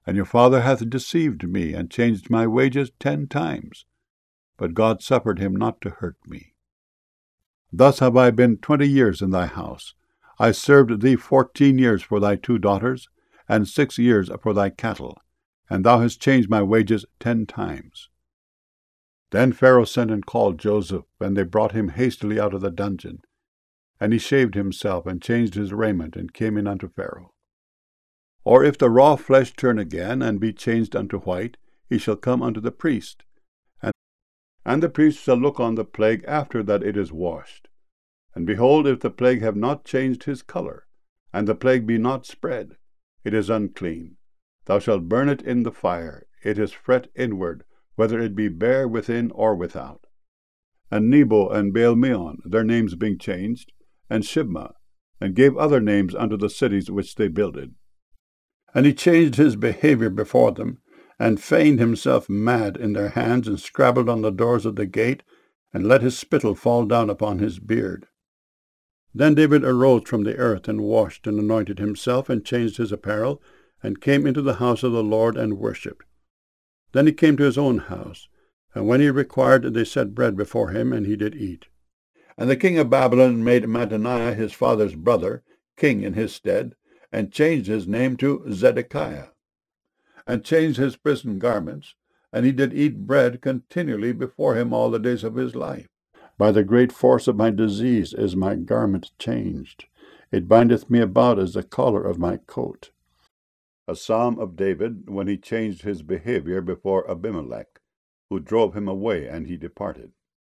And your father hath deceived me, and changed my wages 10 times. But God suffered him not to hurt me. Thus have I been 20 years in thy house. I served thee 14 years for thy 2 daughters, and 6 years for thy cattle, and thou hast changed my wages 10 times. Then Pharaoh sent and called Joseph, and they brought him hastily out of the dungeon. And he shaved himself, and changed his raiment, and came in unto Pharaoh. Or if the raw flesh turn again, and be changed unto white, he shall come unto the priest, and the priest shall look on the plague after that it is washed. And behold, if the plague have not changed his colour, and the plague be not spread, it is unclean. Thou shalt burn it in the fire. It is fret inward, whether it be bare within or without. And Nebo and Baal-meon, their names being changed, and Shibma, and gave other names unto the cities which they builded. And he changed his behavior before them, and feigned himself mad in their hands, and scrabbled on the doors of the gate, and let his spittle fall down upon his beard. Then David arose from the earth, and washed, and anointed himself, and changed his apparel, and came into the house of the Lord, and worshipped. Then he came to his own house, and when he required, they set bread before him, and he did eat. And the king of Babylon made Mattaniah his father's brother king in his stead, and changed his name to Zedekiah, and changed his prison garments, and he did eat bread continually before him all the days of his life. By the great force of my disease is my garment changed. It bindeth me about as the collar of my coat. A psalm of David, when he changed his behavior before Abimelech, who drove him away, and he departed.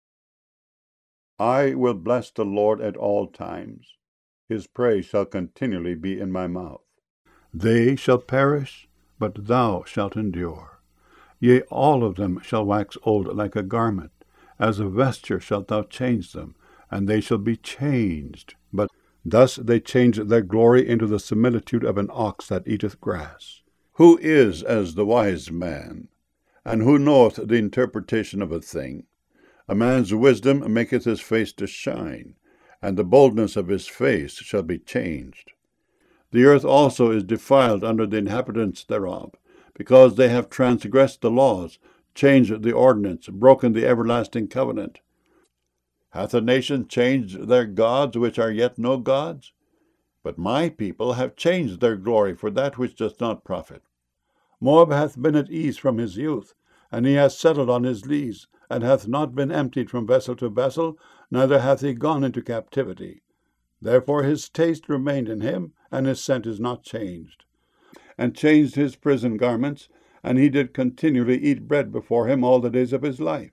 I will bless the Lord at all times. His praise shall continually be in my mouth. They shall perish, but thou shalt endure. Yea, all of them shall wax old like a garment. As a vesture shalt thou change them, and they shall be changed. But thus they change their glory into the similitude of an ox that eateth grass. Who is as the wise man? And who knoweth the interpretation of a thing? A man's wisdom maketh his face to shine, and the boldness of his face shall be changed. The earth also is defiled under the inhabitants thereof, because they have transgressed the laws, changed the ordinance, broken the everlasting covenant. Hath a nation changed their gods, which are yet no gods? But my people have changed their glory for that which does not profit. Moab hath been at ease from his youth, and he hath settled on his lees, and hath not been emptied from vessel to vessel, neither hath he gone into captivity. Therefore his taste remained in him, and his scent is not changed. And changed his prison garments, and he did continually eat bread before him all the days of his life.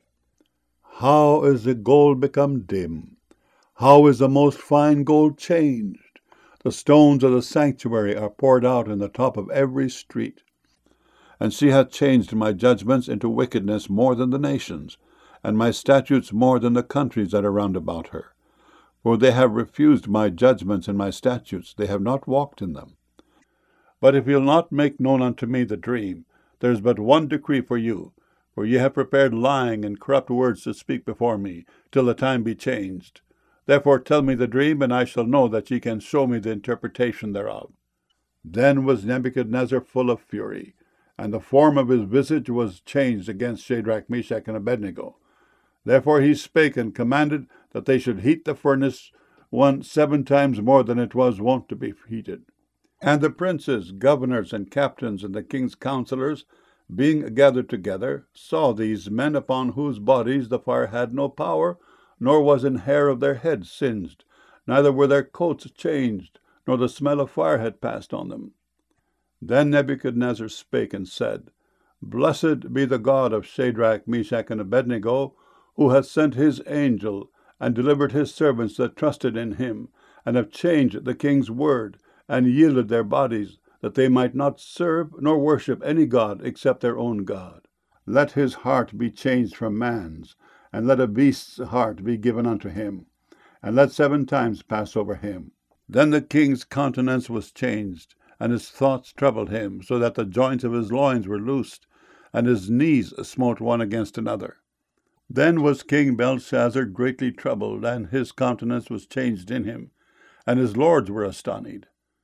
How is the gold become dim? How is the most fine gold changed? The stones of the sanctuary are poured out in the top of every street. And she hath changed my judgments into wickedness more than the nations, and my statutes more than the countries that are round about her. For they have refused my judgments and my statutes, they have not walked in them. But if ye will not make known unto me the dream, there is but one decree for you, for ye have prepared lying and corrupt words to speak before me, till the time be changed. Therefore tell me the dream, and I shall know that ye can show me the interpretation thereof. Then was Nebuchadnezzar full of fury, and the form of his visage was changed against Shadrach, Meshach, and Abednego. Therefore he spake and commanded that they should heat the furnace 7 times more than it was wont to be heated. And the princes, governors, and captains, and the king's counselors, being gathered together, saw these men upon whose bodies the fire had no power, nor was an hair of their heads singed, neither were their coats changed, nor the smell of fire had passed on them. Then Nebuchadnezzar spake and said, Blessed be the God of Shadrach, Meshach, and Abednego, who hath sent his angel, and delivered his servants that trusted in him, and have changed the king's word, and yielded their bodies, that they might not serve nor worship any god except their own God. Let his heart be changed from man's, and let a beast's heart be given unto him, and let 7 times pass over him. Then the king's countenance was changed, and his thoughts troubled him, so that the joints of his loins were loosed, and his knees smote one against another. Then was King Belshazzar greatly troubled, and his countenance was changed in him, and his lords were astonied.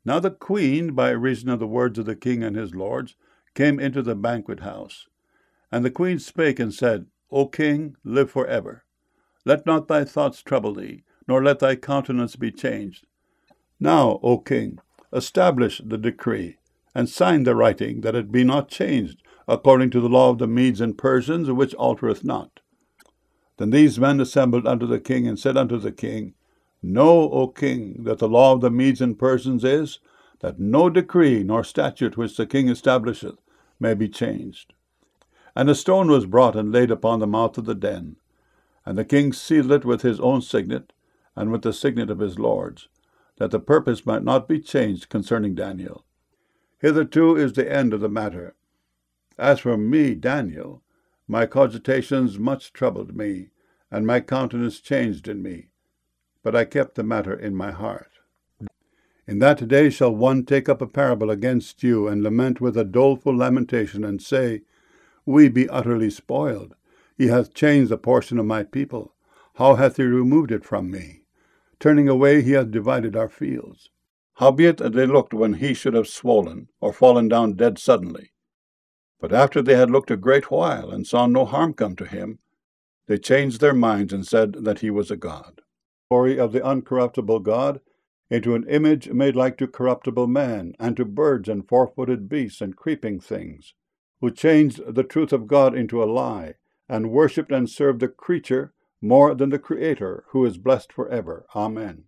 Now the queen, by reason of the words of the king and his lords, came into the banquet house. And the queen spake and said, O king, live for ever. Let not thy thoughts trouble thee, nor let thy countenance be changed. Now, O king, establish the decree, and sign the writing, that it be not changed, according to the law of the Medes and Persians, which altereth not. Then these men assembled unto the king, and said unto the king, Know, O king, that the law of the Medes and Persians is, that no decree nor statute which the king establisheth may be changed. And a stone was brought and laid upon the mouth of the den. And the king sealed it with his own signet, and with the signet of his lords, that the purpose might not be changed concerning Daniel. Hitherto is the end of the matter. As for me, Daniel, my cogitations much troubled me, and my countenance changed in me. But I kept the matter in my heart. In that day shall one take up a parable against you, and lament with a doleful lamentation, and say, We be utterly spoiled. He hath changed the portion of my people. How hath he removed it from me? Turning away, he hath divided our fields. Howbeit they looked when he should have swollen, or fallen down dead suddenly. But after they had looked a great while, and saw no harm come to him, they changed their minds, and said that he was a god. Glory of the uncorruptible God, into an image made like to corruptible man, and to birds and four-footed beasts and creeping things, who changed the truth of God into a lie, and worshipped and served the creature more than the Creator, who is blessed forever. Amen.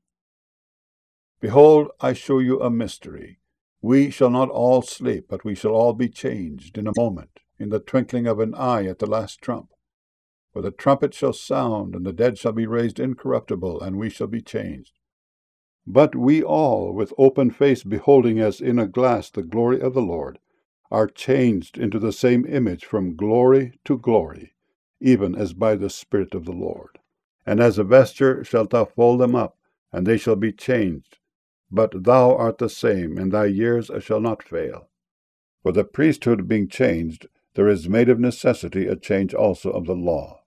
Behold, I show you a mystery. We shall not all sleep, but we shall all be changed in a moment, in the twinkling of an eye at the last trump. For the trumpet shall sound, and the dead shall be raised incorruptible, and we shall be changed. But we all, with open face beholding as in a glass the glory of the Lord, are changed into the same image from glory to glory, even as by the Spirit of the Lord. And as a vesture shalt thou fold them up, and they shall be changed. But thou art the same, and thy years shall not fail. For the priesthood being changed, there is made of necessity a change also of the law.